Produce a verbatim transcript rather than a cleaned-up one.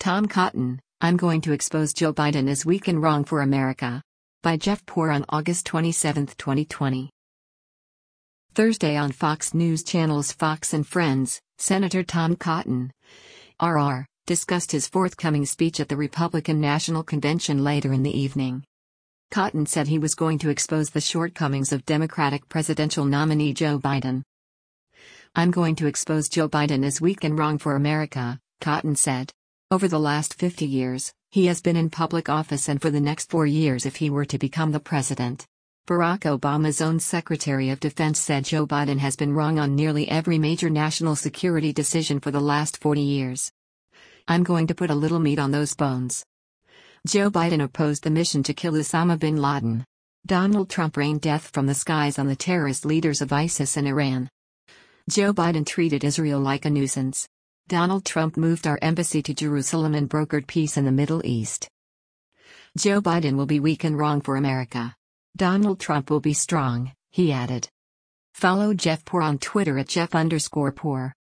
Tom Cotton, I'm going to expose Joe Biden as weak and wrong for America. By Jeff Poor on August twenty-seventh, twenty twenty. Thursday on Fox News Channel's Fox and Friends, Senator Tom Cotton, R R, discussed his forthcoming speech at the Republican National Convention later in the evening. Cotton said he was going to expose the shortcomings of Democratic presidential nominee Joe Biden. I'm going to expose Joe Biden as weak and wrong for America, Cotton said. Over the last fifty years, he has been in public office, and for the next four years if he were to become the president. Barack Obama's own Secretary of Defense said Joe Biden has been wrong on nearly every major national security decision for the last forty years. I'm going to put a little meat on those bones. Joe Biden opposed the mission to kill Osama bin Laden. Donald Trump rained death from the skies on the terrorist leaders of ISIS and Iran. Joe Biden treated Israel like a nuisance. Donald Trump moved our embassy to Jerusalem and brokered peace in the Middle East. Joe Biden will be weak and wrong for America. Donald Trump will be strong, he added. Follow Jeff Poor on Twitter at Jeff underscore Poor.